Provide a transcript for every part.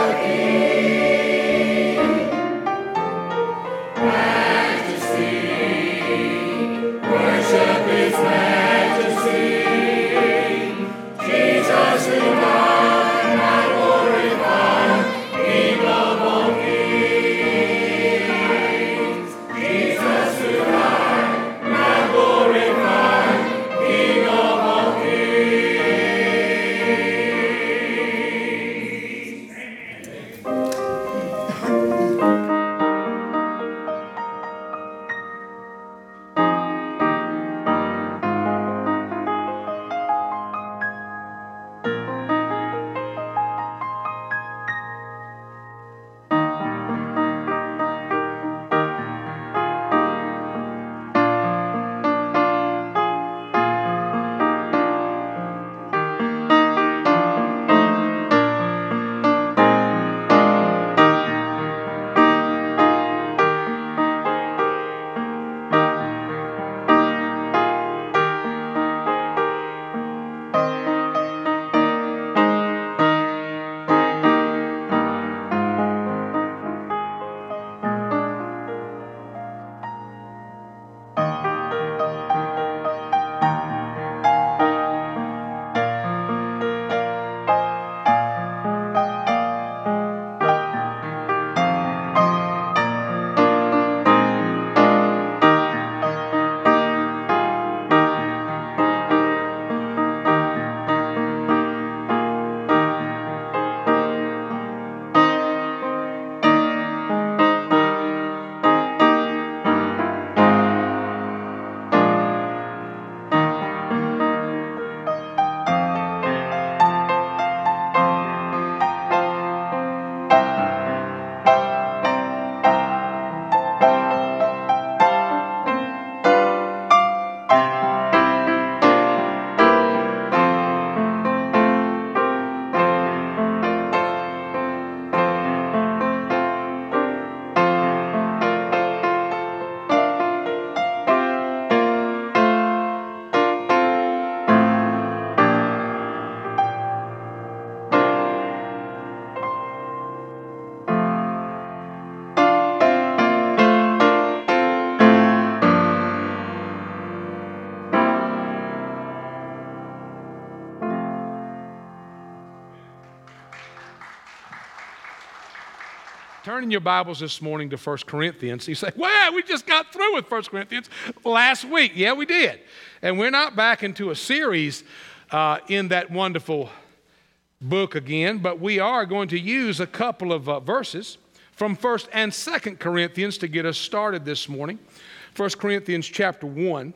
Turn in your Bibles this morning to 1 Corinthians. You say, well, we just got through with 1 Corinthians last week. Yeah, we did. And we're not back into a series in that wonderful book again, but we are going to use a couple of verses from 1 and 2 Corinthians to get us started this morning. 1 Corinthians chapter 1.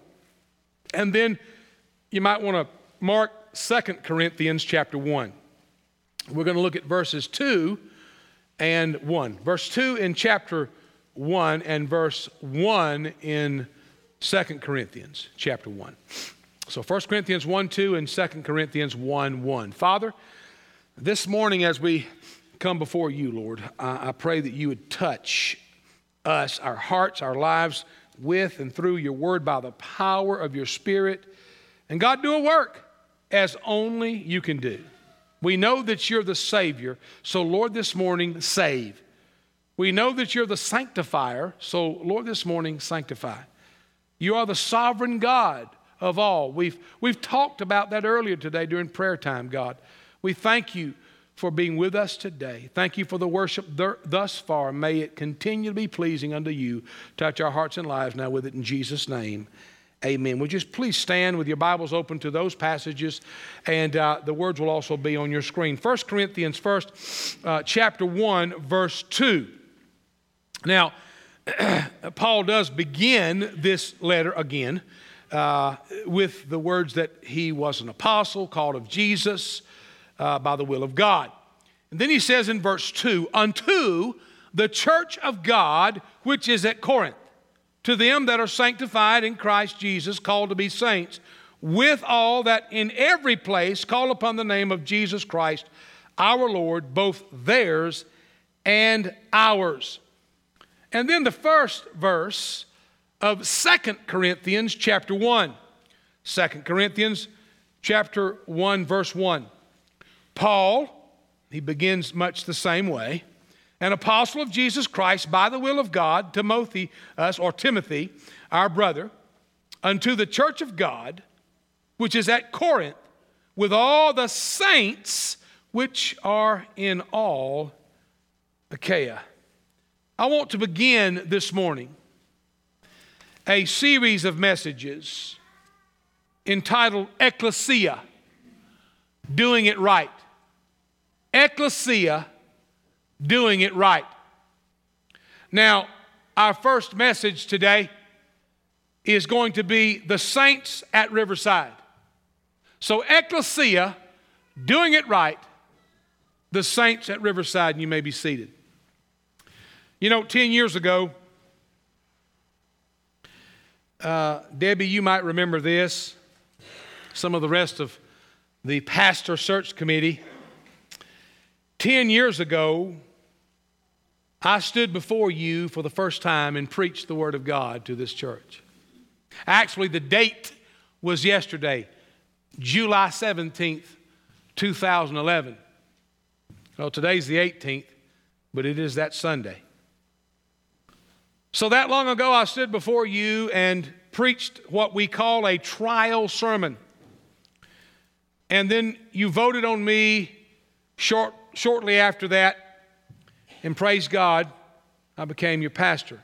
And then you might want to mark 2 Corinthians chapter 1. We're going to look at verses 2 and 1. Verse 2 in chapter 1 and verse 1 in 2 Corinthians chapter 1. So 1 Corinthians 1, 2 and 2 Corinthians 1, 1. Father, this morning as we come before you, Lord, I pray that you would touch us, our hearts, our lives with and through your word by the power of your Spirit. And God, do a work as only you can do. We know that you're the Savior, so Lord, this morning, save. We know that you're the sanctifier, so Lord, this morning, sanctify. You are the sovereign God of all. We've talked about that earlier today during prayer time, God. We thank you for being with us today. Thank you for the worship thus far. May it continue to be pleasing unto you. Touch our hearts and lives now with it in Jesus' name. Amen. Would you just please stand with your Bibles open to those passages, and the words will also be on your screen. 1 Corinthians chapter 1, verse 2. Now, Paul does begin this letter again with the words that he was an apostle, called of Jesus by the will of God. And then he says in verse 2, unto the church of God which is at Corinth, to them that are sanctified in Christ Jesus, called to be saints, with all that in every place call upon the name of Jesus Christ, our Lord, both theirs and ours. And then the first verse of 2 Corinthians chapter 1. 2 Corinthians chapter 1, verse 1. Paul, he begins much the same way. An apostle of Jesus Christ by the will of God, Timothy, our brother, unto the church of God, which is at Corinth, with all the saints which are in all Achaia. I want to begin this morning a series of messages entitled Ecclesia, Doing It Right. Ecclesia, Doing It Right. Now, our first message today is going to be the saints at Riverside. So, Ecclesia, Doing It Right, the saints at Riverside, and you may be seated. You know, 10 years ago, Debbie, you might remember this, some of the rest of the pastor search committee. 10 years ago, I stood before you for the first time and preached the Word of God to this church. Actually, the date was yesterday, July 17th, 2011. Well, today's the 18th, but it is that Sunday. So that long ago, I stood before you and preached what we call a trial sermon. And then you voted on me shortly after that, and praise God, I became your pastor.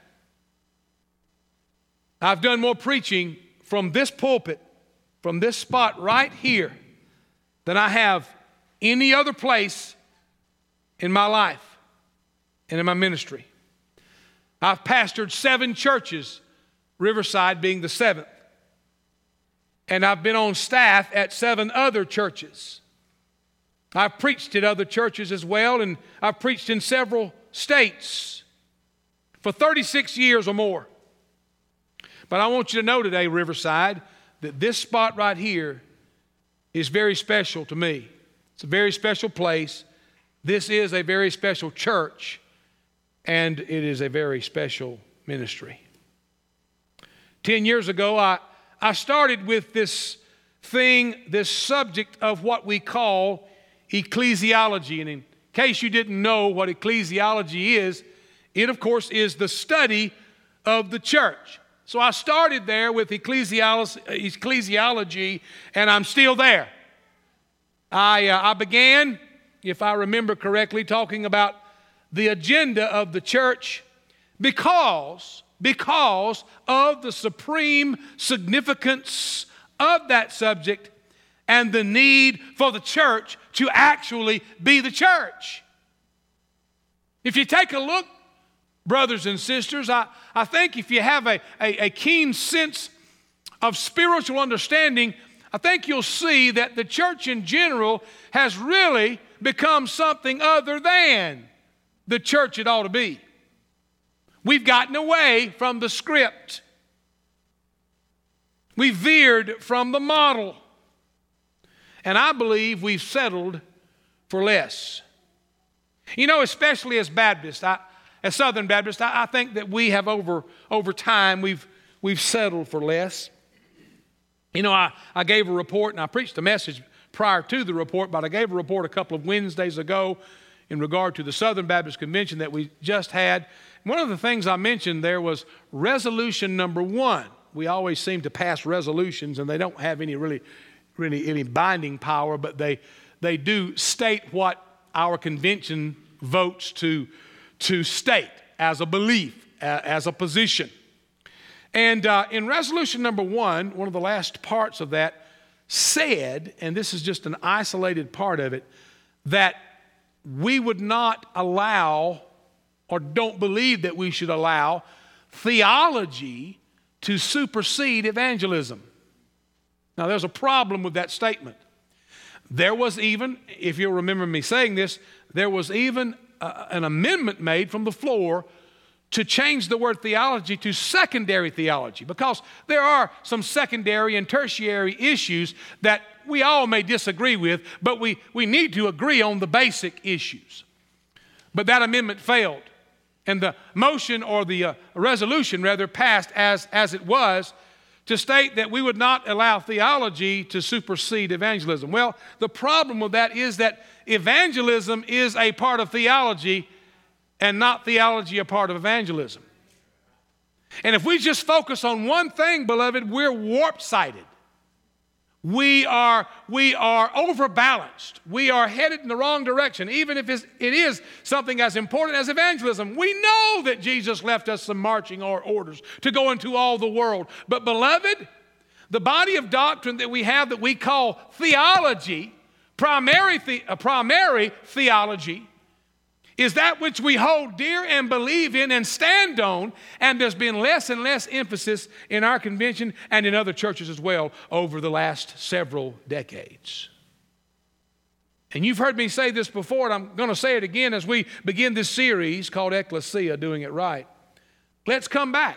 I've done more preaching from this pulpit, from this spot right here, than I have any other place in my life and in my ministry. I've pastored 7 churches, Riverside being the 7th. And I've been on staff at 7 other churches. I've preached at other churches as well, and I've preached in several states for 36 years or more. But I want you to know today, Riverside, that this spot right here is very special to me. It's a very special place. This is a very special church, and it is a very special ministry. 10 years ago, I started with this subject of what we call ecclesiology. And in case you didn't know what ecclesiology is, it, of course, is the study of the church. So I started there with ecclesiology, and I'm still there. I began, if I remember correctly, talking about the agenda of the church because of the supreme significance of that subject and the need for the church to actually be the church. If you take a look, brothers and sisters, I think if you have a keen sense of spiritual understanding, I think you'll see that the church in general has really become something other than the church it ought to be. We've gotten away from the script. We veered from the model. And I believe we've settled for less. You know, especially as Baptists, as Southern Baptists, I think that we have over time, we've settled for less. You know, I gave a report, and I preached a message prior to the report, but I gave a report a couple of Wednesdays ago in regard to the Southern Baptist Convention that we just had. One of the things I mentioned there was resolution number 1. We always seem to pass resolutions, and they don't have any really any binding power, but they do state what our convention votes to state as a belief, as a position. And in resolution number 1, one of the last parts of that said, and this is just an isolated part of it, that we would not allow, or don't believe that we should allow, theology to supersede evangelism. Now, there's a problem with that statement. There was even, if you'll remember me saying this, there was even an amendment made from the floor to change the word theology to secondary theology, because there are some secondary and tertiary issues that we all may disagree with, but we need to agree on the basic issues. But that amendment failed, and the motion, or the resolution rather, passed as it was, to state that we would not allow theology to supersede evangelism. Well, the problem with that is that evangelism is a part of theology and not theology a part of evangelism. And if we just focus on one thing, beloved, we're warp-sighted. We are overbalanced. We are headed in the wrong direction, even if it is something as important as evangelism. We know that Jesus left us some marching orders to go into all the world. But beloved, the body of doctrine that we have that we call theology, primary theology, is that which we hold dear and believe in and stand on, and there's been less and less emphasis in our convention and in other churches as well over the last several decades. And you've heard me say this before, and I'm going to say it again as we begin this series called Ecclesia, Doing It Right. Let's come back.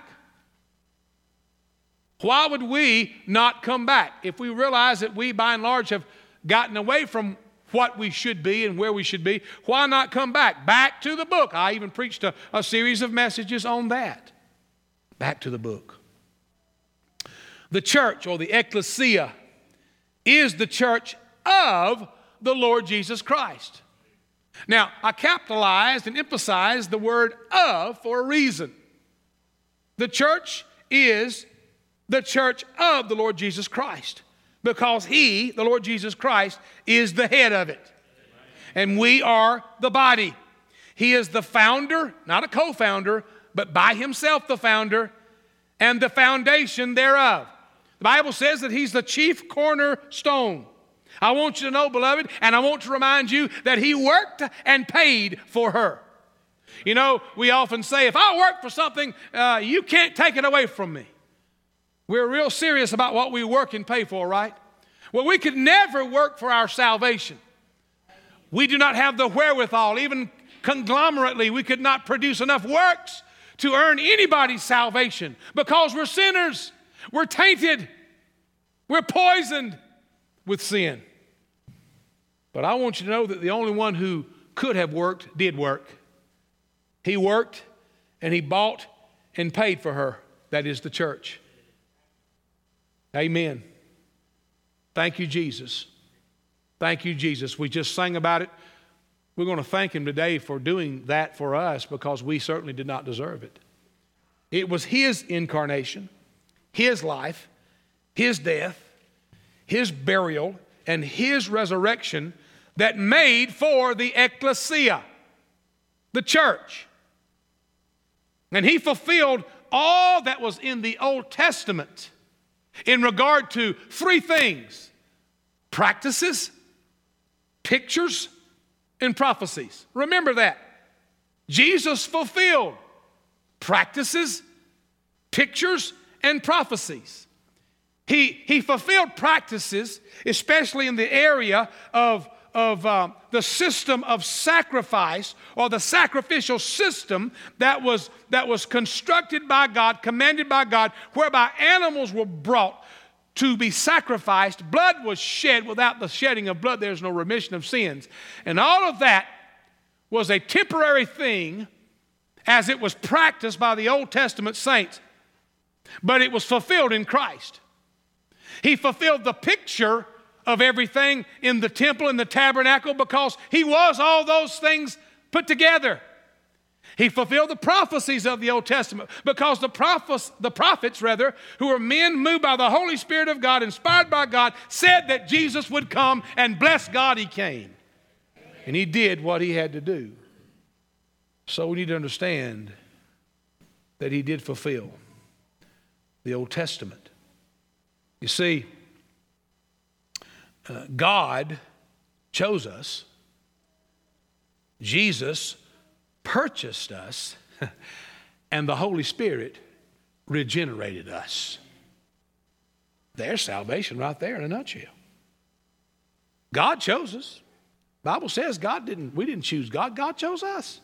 Why would we not come back if we realize that we, by and large, have gotten away from what we should be and where we should be? Why not come back? Back to the book. I even preached a series of messages on that. Back to the book. The church, or the ecclesia, is the church of the Lord Jesus Christ. Now, I capitalized and emphasized the word "of" for a reason. The church is the church of the Lord Jesus Christ, because He, the Lord Jesus Christ, is the head of it. And we are the body. He is the founder, not a co-founder, but by Himself the founder and the foundation thereof. The Bible says that He's the chief cornerstone. I want you to know, beloved, and I want to remind you that He worked and paid for her. You know, we often say, if I work for something, you can't take it away from me. We're real serious about what we work and pay for, right? Well, we could never work for our salvation. We do not have the wherewithal. Even conglomerately, we could not produce enough works to earn anybody's salvation, because we're sinners. We're tainted. We're poisoned with sin. But I want you to know that the only one who could have worked did work. He worked and He bought and paid for her. That is the church. Amen. Thank you, Jesus. Thank you, Jesus. We just sang about it. We're going to thank Him today for doing that for us, because we certainly did not deserve it. It was His incarnation, His life, His death, His burial, and His resurrection that made for the ecclesia, the church. And He fulfilled all that was in the Old Testament in regard to three things: practices, pictures, and prophecies. Remember that. Jesus fulfilled practices, pictures, and prophecies. He fulfilled practices, especially in the area of the system of sacrifice, or the sacrificial system that was constructed by God, commanded by God, whereby animals were brought to be sacrificed. Blood was shed. Without the shedding of blood, there's no remission of sins. And all of that was a temporary thing as it was practiced by the Old Testament saints. But it was fulfilled in Christ. He fulfilled the picture of everything in the temple and the tabernacle, because He was all those things put together. He fulfilled the prophecies of the Old Testament, because the prophets, who were men moved by the Holy Spirit of God, inspired by God, said that Jesus would come, and bless God, He came. And He did what He had to do. So we need to understand that He did fulfill the Old Testament. You see, God chose us. Jesus purchased us. And the Holy Spirit regenerated us. There's salvation right there in a nutshell. God chose us. The Bible says we didn't choose God. God chose us.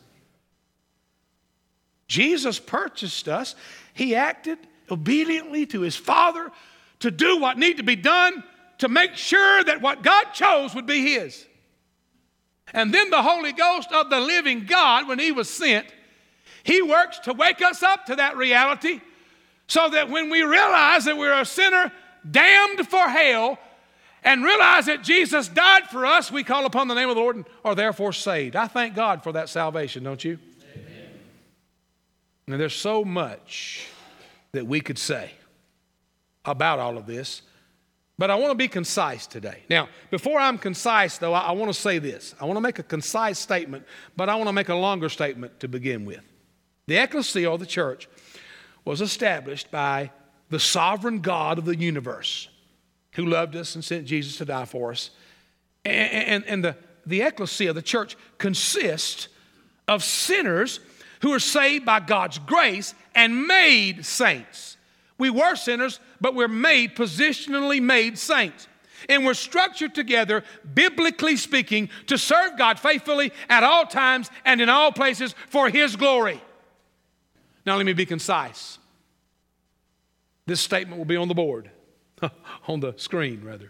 Jesus purchased us. He acted obediently to His Father to do what needed to be done, to make sure that what God chose would be His. And then the Holy Ghost of the living God, when He was sent, He works to wake us up to that reality, so that when we realize that we're a sinner damned for hell, and realize that Jesus died for us, we call upon the name of the Lord and are therefore saved. I thank God for that salvation, don't you? Amen. And there's so much that we could say about all of this, but I want to be concise today. Now, before I'm concise, though, I want to say this. I want to make a concise statement, but I want to make a longer statement to begin with. The ecclesia, or the church, was established by the sovereign God of the universe, who loved us and sent Jesus to die for us. And the ecclesia, the church, consists of sinners who are saved by God's grace and made saints. We were sinners, but we're positionally made saints. And we're structured together, biblically speaking, to serve God faithfully at all times and in all places for His glory. Now let me be concise. This statement will be on the board. On the screen, rather.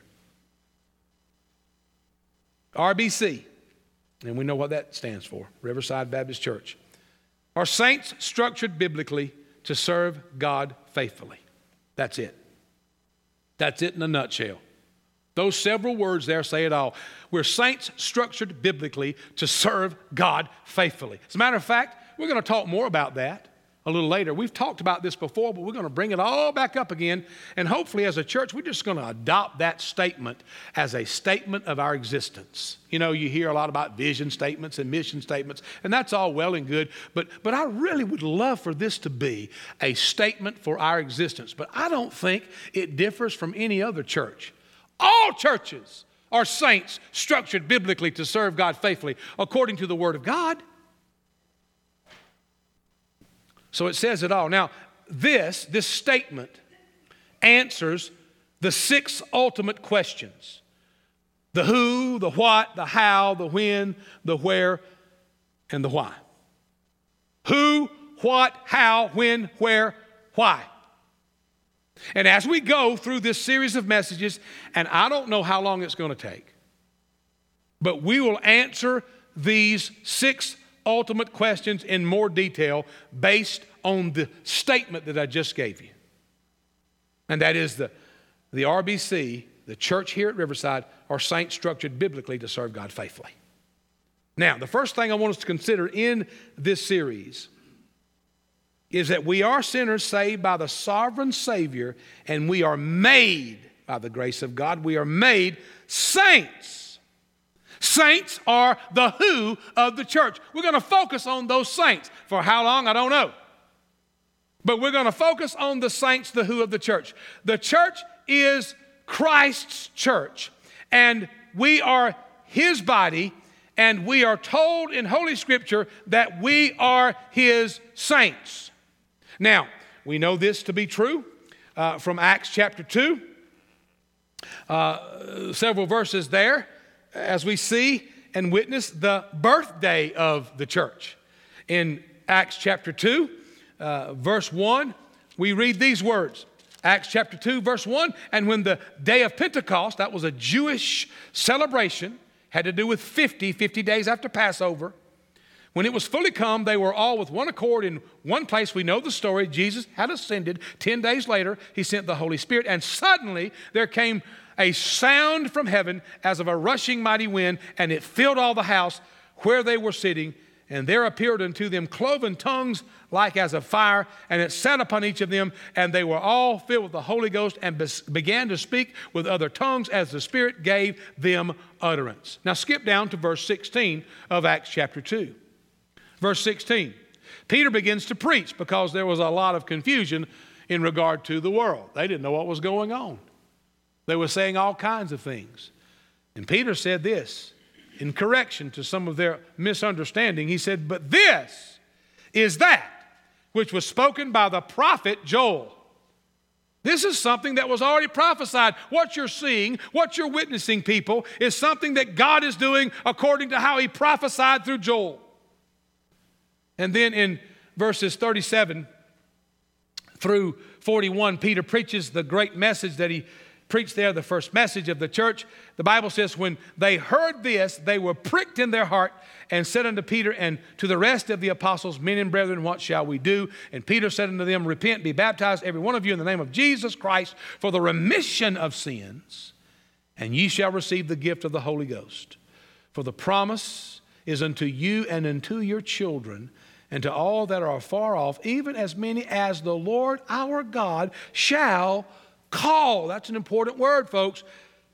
RBC, and we know what that stands for, Riverside Baptist Church. Are saints structured biblically to serve God faithfully? That's it. That's it in a nutshell. Those several words there say it all. We're saints structured biblically to serve God faithfully. As a matter of fact, we're going to talk more about that a little later. We've talked about this before, but we're going to bring it all back up again. And hopefully as a church, we're just going to adopt that statement as a statement of our existence. You know, you hear a lot about vision statements and mission statements, and that's all well and good. But I really would love for this to be a statement for our existence. But I don't think it differs from any other church. All churches are saints structured biblically to serve God faithfully according to the Word of God. So it says it all. Now, this statement answers the 6 ultimate questions. The who, the what, the how, the when, the where, and the why. Who, what, how, when, where, why. And as we go through this series of messages, and I don't know how long it's going to take, but we will answer these 6 ultimate questions in more detail based on the statement that I just gave you. And that is the RBC, the church here at Riverside, are saints structured biblically to serve God faithfully. Now, the first thing I want us to consider in this series is that we are sinners saved by the sovereign Savior, and we are made by the grace of God. We are made saints. Saints are the who of the church. We're going to focus on those saints. For how long, I don't know. But we're going to focus on the saints, the who of the church. The church is Christ's church, and we are His body, and we are told in Holy Scripture that we are His saints. Now, we know this to be true from Acts chapter 2. Several verses there, as we see and witness the birthday of the church. In Acts chapter 2, verse 1, we read these words. Acts chapter 2, verse 1, and when the day of Pentecost, that was a Jewish celebration, had to do with 50 days after Passover. When it was fully come, they were all with one accord in one place. We know the story. Jesus had ascended. 10 days later, He sent the Holy Spirit, and suddenly there came a sound from heaven as of a rushing mighty wind, and it filled all the house where they were sitting. And there appeared unto them cloven tongues like as of fire, and it sat upon each of them, and they were all filled with the Holy Ghost and began to speak with other tongues as the Spirit gave them utterance. Now skip down to verse 16 of Acts chapter 2. Verse 16, Peter begins to preach because there was a lot of confusion in regard to the world. They didn't know what was going on. They were saying all kinds of things. And Peter said this in correction to some of their misunderstanding. He said, but this is that which was spoken by the prophet Joel. This is something that was already prophesied. What you're seeing, what you're witnessing, people, is something that God is doing according to how He prophesied through Joel. And then in verses 37 through 41, Peter preaches the great message that he preached there, the first message of the church. The Bible says, when they heard this, they were pricked in their heart and said unto Peter and to the rest of the apostles, men and brethren, what shall we do? And Peter said unto them, repent, be baptized, every one of you, in the name of Jesus Christ, for the remission of sins, and ye shall receive the gift of the Holy Ghost. For the promise is unto you and unto your children, and to all that are afar off, even as many as the Lord our God shall call. That's an important word, folks.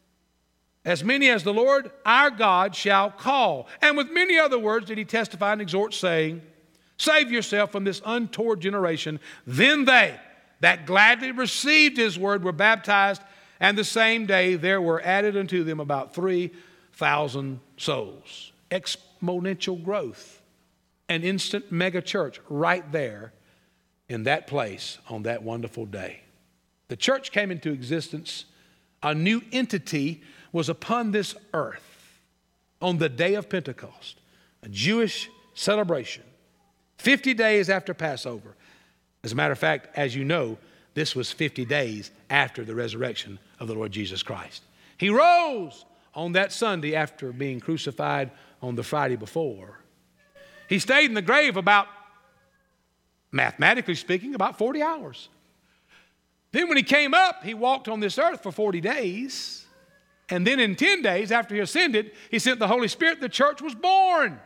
As many as the Lord our God shall call. And with many other words did he testify and exhort, saying, save yourself from this untoward generation. Then they that gladly received his word were baptized, and the same day there were added unto them about 3,000 souls. Exponential growth. An instant mega church right there in that place on that wonderful day. The church came into existence. A new entity was upon this earth on the day of Pentecost, a Jewish celebration, 50 days after Passover. As a matter of fact, as you know, this was 50 days after the resurrection of the Lord Jesus Christ. He rose on that Sunday after being crucified on the Friday before. He stayed in the grave about, mathematically speaking, about 40 hours. Then when he came up, he walked on this earth for 40 days. And then in 10 days after he ascended, he sent the Holy Spirit. The church was born.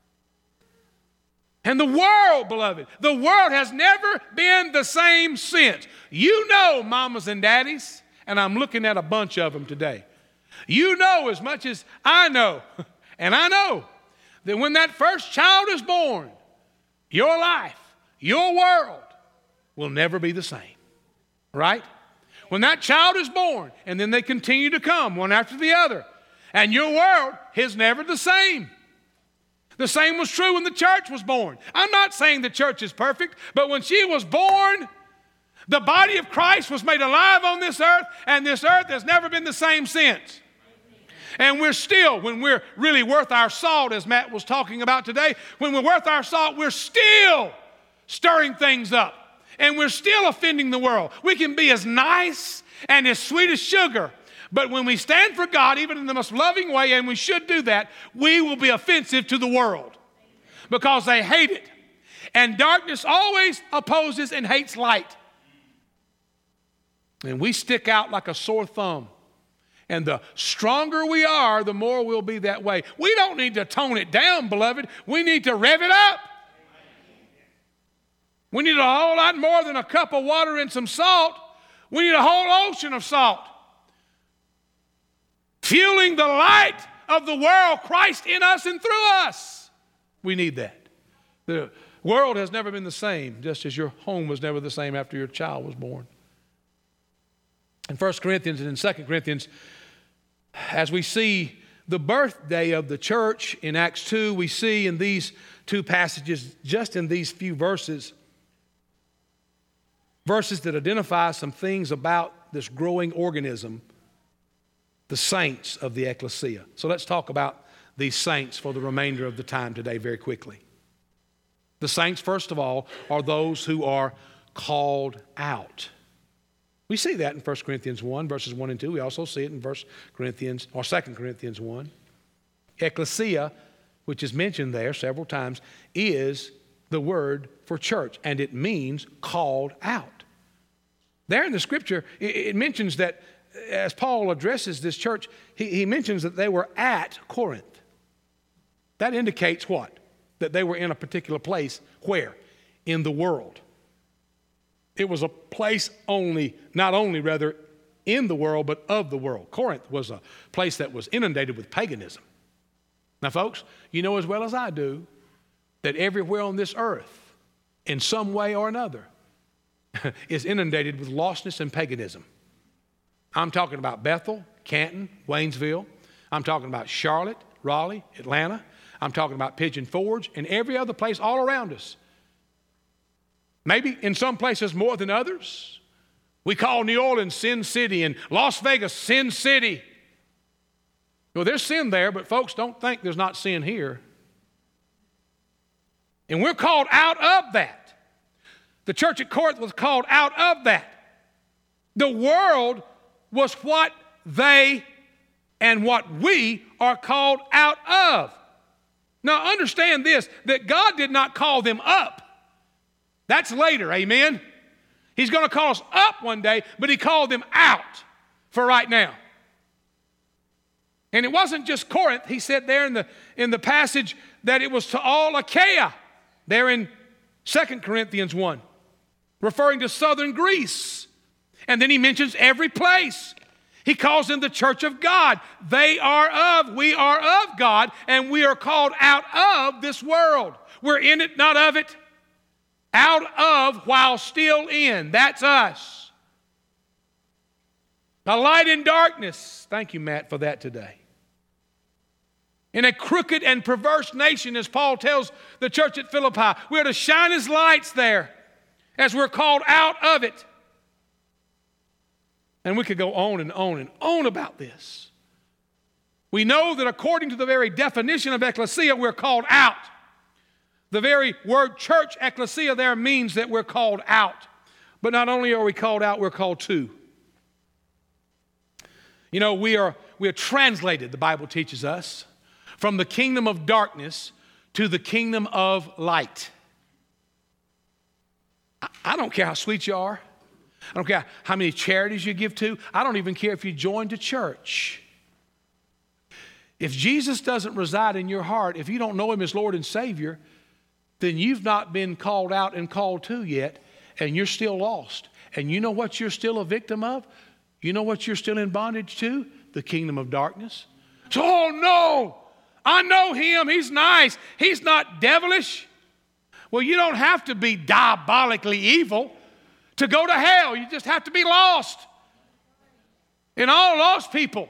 And the world, beloved, the world has never been the same since. You know, mamas and daddies, and I'm looking at a bunch of them today. You know as much as I know, and I know that when that first child is born, your life, your world will never be the same. Right? When that child is born, and then they continue to come one after the other, and your world is never the same. The same was true when the church was born. I'm not saying the church is perfect, but when she was born, the body of Christ was made alive on this earth, and this earth has never been the same since. And we're still, when we're really worth our salt, as Matt was talking about today, when we're worth our salt, we're still stirring things up. And we're still offending the world. We can be as nice and as sweet as sugar, but when we stand for God, even in the most loving way, and we should do that, we will be offensive to the world because they hate it. And darkness always opposes and hates light. And we stick out like a sore thumb. And the stronger we are, the more we'll be that way. We don't need to tone it down, beloved. We need to rev it up. We need a whole lot more than a cup of water and some salt. We need a whole ocean of salt. Fueling the light of the world, Christ in us and through us. We need that. The world has never been the same, just as your home was never the same after your child was born. In 1 Corinthians and in 2 Corinthians, as we see the birthday of the church in Acts 2, we see in these two passages, just in these few verses that identify some things about this growing organism, the saints of the ecclesia. So let's talk about these saints for the remainder of the time today very quickly. The saints, first of all, are those who are called out. We see that in 1 Corinthians 1, verses 1 and 2. We also see it in 2 Corinthians 1. Ecclesia, which is mentioned there several times, is the word for church, and it means called out. There in the scripture, it mentions that as Paul addresses this church, he mentions that they were at Corinth. That indicates what? That they were in a particular place. Where? In the world. It was a place not only in the world, but of the world. Corinth was a place that was inundated with paganism. Now, folks, you know as well as I do that everywhere on this earth, in some way or another, is inundated with lostness and paganism. I'm talking about Bethel, Canton, Waynesville. I'm talking about Charlotte, Raleigh, Atlanta. I'm talking about Pigeon Forge and every other place all around us. Maybe in some places more than others. We call New Orleans Sin City and Las Vegas Sin City. Well, there's sin there, but folks, don't think there's not sin here. And we're called out of that. The church at Corinth was called out of that. The world was what they and what we are called out of. Now understand this, that God did not call them up. That's later, amen? He's going to call us up one day, but he called them out for right now. And it wasn't just Corinth. He said there in the passage that it was to all Achaia, there in 2 Corinthians 1, referring to southern Greece. And then he mentions every place. He calls them the church of God. We are of God, and we are called out of this world. We're in it, not of it. Out of while still in. That's us. A light in darkness. Thank you, Matt, for that today. In a crooked and perverse nation, as Paul tells the church at Philippi, we're to shine as lights there as we're called out of it. And we could go on and on and on about this. We know that according to the very definition of ecclesia, we're called out. The very word church, ecclesia, there means that we're called out. But not only are we called out, we're called to. You know, we are translated, the Bible teaches us, from the kingdom of darkness to the kingdom of light. I don't care how sweet you are. I don't care how many charities you give to. I don't even care if you joined a church. If Jesus doesn't reside in your heart, if you don't know him as Lord and Savior, then you've not been called out and called to yet, and you're still lost. And you know what you're still a victim of? You know what you're still in bondage to? The kingdom of darkness. So, oh no, I know him. He's nice. He's not devilish. Well, you don't have to be diabolically evil to go to hell. You just have to be lost. And all lost people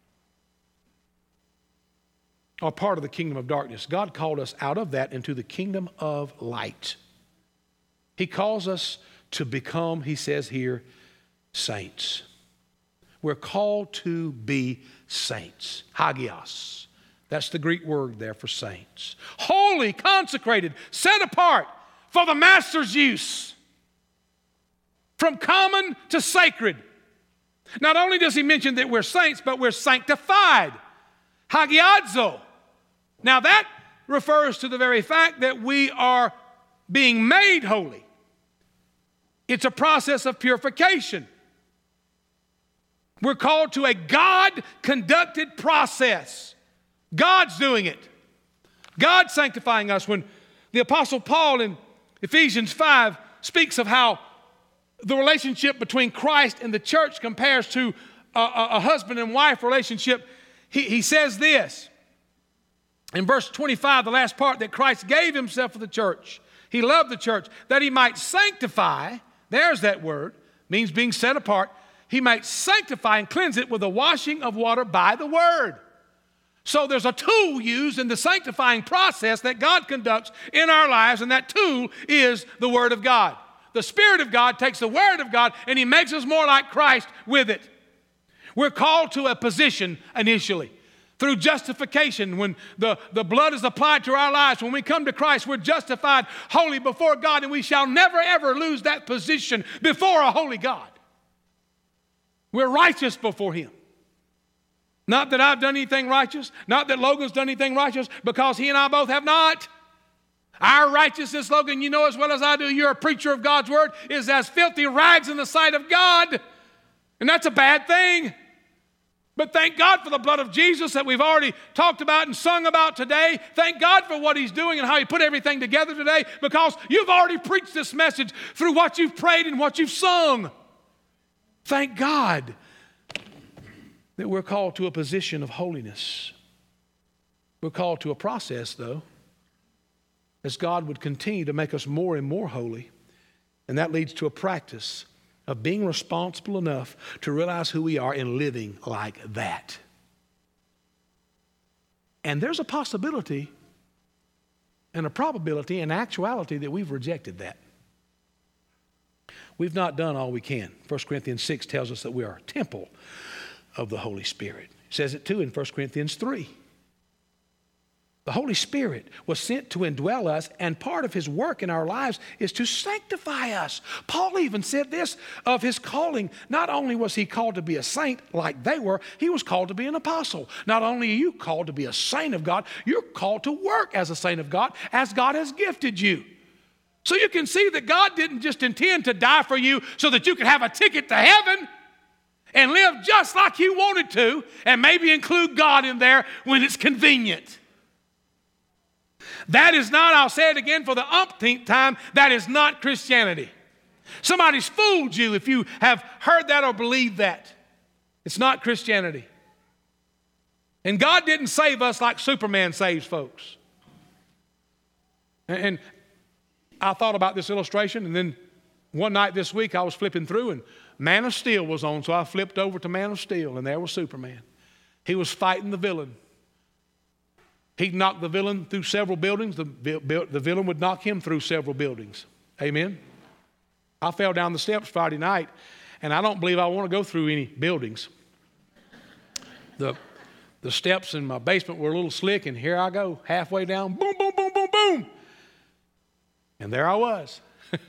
are part of the kingdom of darkness. God called us out of that into the kingdom of light. He calls us to become, he says here, saints. We're called to be saints. Hagios. That's the Greek word there for saints. Holy, consecrated, set apart for the master's use. From common to sacred. Not only does he mention that we're saints, but we're sanctified. Hagiadzo. Now that refers to the very fact that we are being made holy. It's a process of purification. We're called to a God-conducted process. God's doing it. God's sanctifying us. When the Apostle Paul in Ephesians 5 speaks of how the relationship between Christ and the church compares to a husband and wife relationship, he says this. In verse 25, the last part, that Christ gave himself for the church. He loved the church, that he might sanctify, there's that word, means being set apart. He might sanctify and cleanse it with the washing of water by the word. So there's a tool used in the sanctifying process that God conducts in our lives, and that tool is the Word of God. The Spirit of God takes the Word of God and he makes us more like Christ with it. We're called to a position initially. Through justification, when the blood is applied to our lives, when we come to Christ, we're justified holy before God, and we shall never ever lose that position before a holy God. We're righteous before him. Not that I've done anything righteous, not that Logan's done anything righteous, because he and I both have not. Our righteousness, Logan, you know as well as I do, you're a preacher of God's word, is as filthy rags in the sight of God. And that's a bad thing. But thank God for the blood of Jesus that we've already talked about and sung about today. Thank God for what he's doing and how he put everything together today, because you've already preached this message through what you've prayed and what you've sung. Thank God that we're called to a position of holiness. We're called to a process, though, as God would continue to make us more and more holy. And that leads to a practice of being responsible enough to realize who we are and living like that. And there's a possibility and a probability and actuality that we've rejected that. We've not done all we can. 1 Corinthians 6 tells us that we are a temple of the Holy Spirit. It says it too in 1 Corinthians 3. The Holy Spirit was sent to indwell us, and part of his work in our lives is to sanctify us. Paul even said this of his calling. Not only was he called to be a saint like they were, he was called to be an apostle. Not only are you called to be a saint of God, you're called to work as a saint of God as God has gifted you. So you can see that God didn't just intend to die for you so that you could have a ticket to heaven. and live just like you wanted to, and maybe include God in there when it's convenient. That is not, I'll say it again for the umpteenth time, that is not Christianity. Somebody's fooled you if you have heard that or believed that. It's not Christianity. And God didn't save us like Superman saves folks. And I thought about this illustration, and then one night this week I was flipping through, and Man of Steel was on, so I flipped over to Man of Steel, and there was Superman. He was fighting the villain. He'd knock the villain through several buildings. The villain would knock him through several buildings. Amen? I fell down the steps Friday night, and I don't believe I want to go through any buildings. The steps in my basement were a little slick, and here I go, halfway down, boom, boom, boom, boom, boom. And there I was,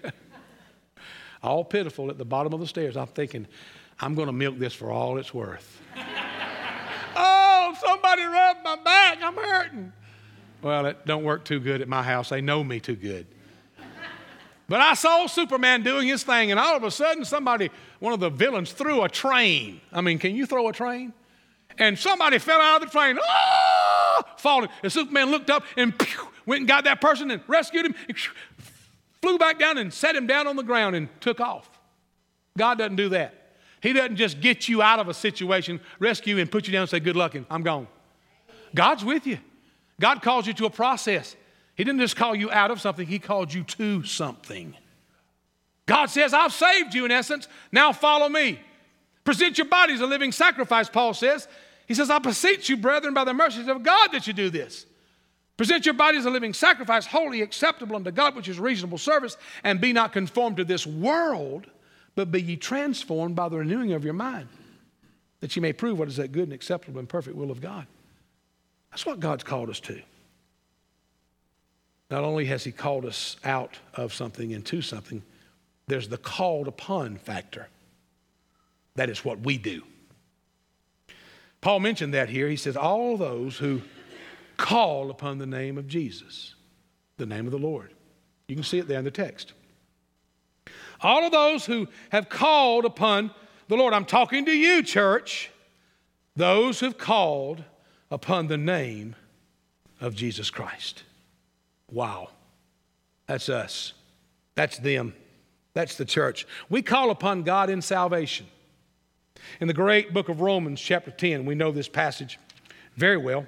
all pitiful at the bottom of the stairs. I'm thinking, I'm going to milk this for all it's worth. Oh, somebody rubbed my back. I'm hurting. Well, it don't work too good at my house. They know me too good. But I saw Superman doing his thing, and all of a sudden one of the villains threw a train. I mean, can you throw a train? And somebody fell out of the train, falling. And Superman looked up and went and got that person and rescued him, and flew back down and set him down on the ground and took off. God doesn't do that. He doesn't just get you out of a situation, rescue you, and put you down and say, good luck, and I'm gone. God's with you. God calls you to a process. He didn't just call you out of something. He called you to something. God says, I've saved you in essence. Now follow me. Present your bodies a living sacrifice, Paul says. He says, I beseech you, brethren, by the mercies of God that you do this. Present your bodies a living sacrifice, holy, acceptable unto God, which is reasonable service, and be not conformed to this world, but be ye transformed by the renewing of your mind, that ye may prove what is that good and acceptable and perfect will of God. That's what God's called us to. Not only has he called us out of something into something, there's the called upon factor. That is what we do. Paul mentioned that here. He says, all those who call upon the name of Jesus, the name of the Lord. You can see it there in the text. All of those who have called upon the Lord. I'm talking to you, church. Those who have called upon the name of Jesus Christ. Wow. That's us. That's them. That's the church. We call upon God in salvation. In the great book of Romans, chapter 10, we know this passage very well.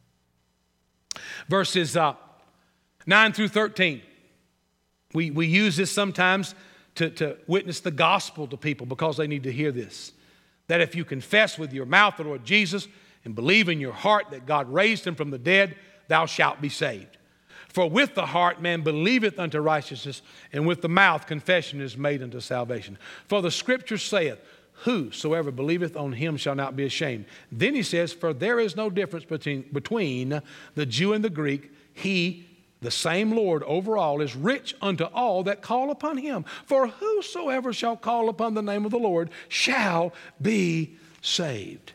Verses 9 through 13. We use this sometimes to witness the gospel to people because they need to hear this. That if you confess with your mouth the Lord Jesus and believe in your heart that God raised him from the dead, thou shalt be saved. For with the heart man believeth unto righteousness, and with the mouth confession is made unto salvation. For the scripture saith, whosoever believeth on him shall not be ashamed. Then he says, for there is no difference between the Jew and the Greek. He, the same Lord over all, is rich unto all that call upon him. For whosoever shall call upon the name of the Lord shall be saved.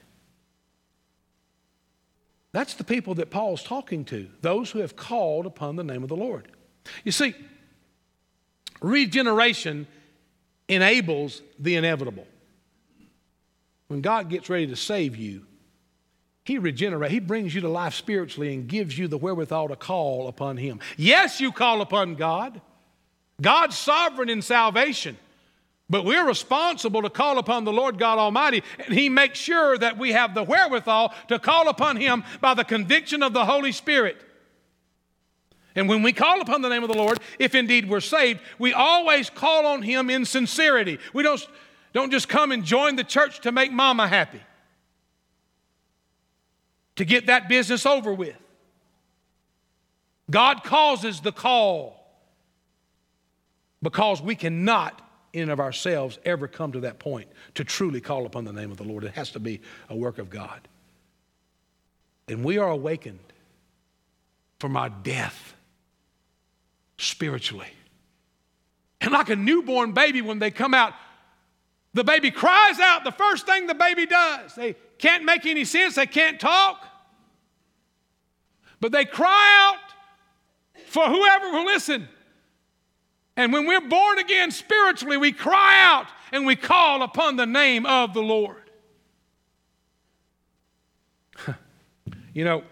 That's the people that Paul's talking to, those who have called upon the name of the Lord. You see, regeneration enables the inevitable. When God gets ready to save you, he regenerates. He brings you to life spiritually and gives you the wherewithal to call upon him. Yes, you call upon God. God's sovereign in salvation. But we're responsible to call upon the Lord God Almighty, and he makes sure that we have the wherewithal to call upon him by the conviction of the Holy Spirit. And when we call upon the name of the Lord, if indeed we're saved, we always call on him in sincerity. We don't just come and join the church to make mama happy, to get that business over with. God causes the call because we cannot in and of ourselves ever come to that point to truly call upon the name of the Lord. It has to be a work of God. And we are awakened from our death spiritually. And like a newborn baby, when they come out, the baby cries out. The first thing the baby does, they can't make any sense. They can't talk. But they cry out for whoever will listen. And when we're born again spiritually, we cry out and we call upon the name of the Lord. You know,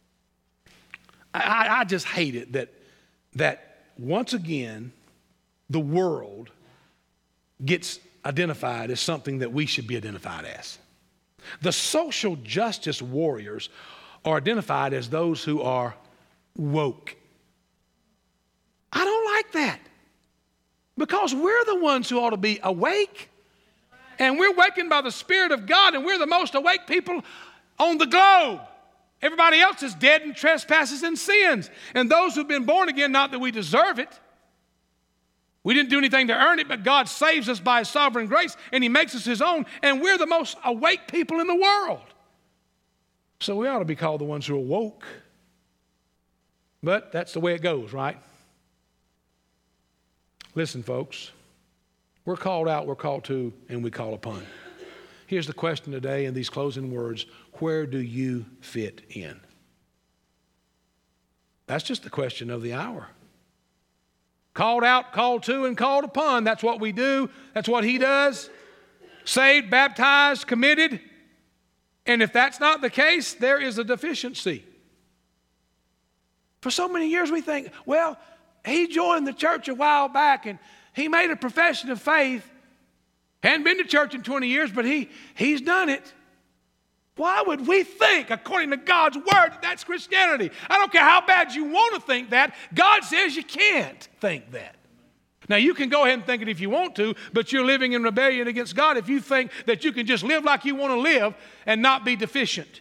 I just hate it that once again the world gets identified as something that we should be identified as. The social justice warriors are identified as those who are woke. I don't like that, because we're the ones who ought to be awake, and we're wakened by the Spirit of God, and we're the most awake people on the globe. Everybody else is dead in trespasses and sins. And those who've been born again, not that we deserve it. We didn't do anything to earn it, but God saves us by His sovereign grace, and He makes us His own, and we're the most awake people in the world. So we ought to be called the ones who are woke. But that's the way it goes, right? Listen, folks, we're called out, we're called to, and we call upon. Here's the question today in these closing words: where do you fit in? That's just the question of the hour. Called out, called to, and called upon. That's what we do. That's what He does. Saved, baptized, committed. And if that's not the case, there is a deficiency. For so many years we think, well, he joined the church a while back and he made a profession of faith. Hadn't been to church in 20 years, but he's done it. Why would we think, according to God's word, that's Christianity? I don't care how bad you want to think that. God says you can't think that. Now, you can go ahead and think it if you want to, but you're living in rebellion against God if you think that you can just live like you want to live and not be deficient.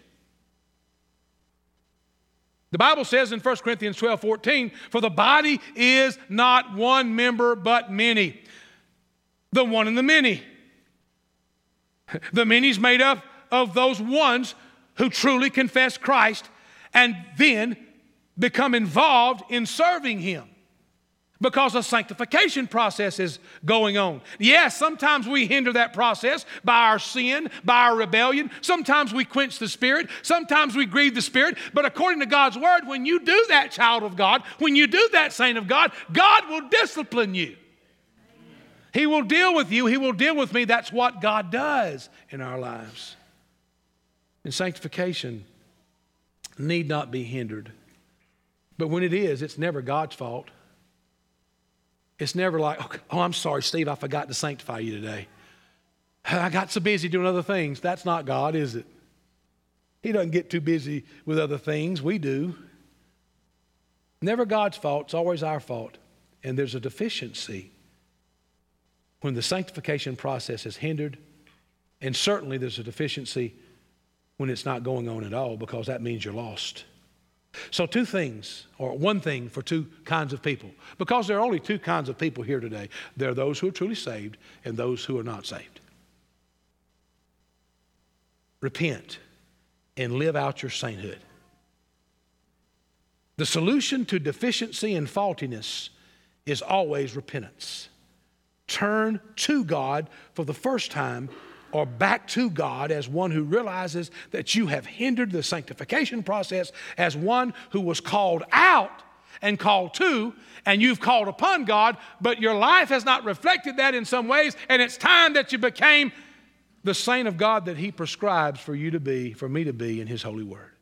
The Bible says in 1 Corinthians 12:14, for the body is not one member but many. The one and the many. The many is made up of those ones who truly confess Christ and then become involved in serving Him, because a sanctification process is going on. Yes, sometimes we hinder that process by our sin, by our rebellion. Sometimes we quench the Spirit. Sometimes we grieve the Spirit. But according to God's word, when you do that, child of God, when you do that, saint of God, God will discipline you. He will deal with you. He will deal with me. That's what God does in our lives. And sanctification need not be hindered. But when it is, it's never God's fault. It's never like, oh, I'm sorry, Steve, I forgot to sanctify you today. I got so busy doing other things. That's not God, is it? He doesn't get too busy with other things. We do. Never God's fault. It's always our fault. And there's a deficiency when the sanctification process is hindered. And certainly there's a deficiency when it's not going on at all, because that means you're lost. So two things, or one thing for two kinds of people. Because there are only two kinds of people here today. There are those who are truly saved and those who are not saved. Repent and live out your sainthood. The solution to deficiency and faultiness is always repentance. Turn to God for the first time, or back to God as one who realizes that you have hindered the sanctification process, as one who was called out and called to, and you've called upon God, but your life has not reflected that in some ways, and it's time that you became the saint of God that He prescribes for you to be, for me to be in His holy word.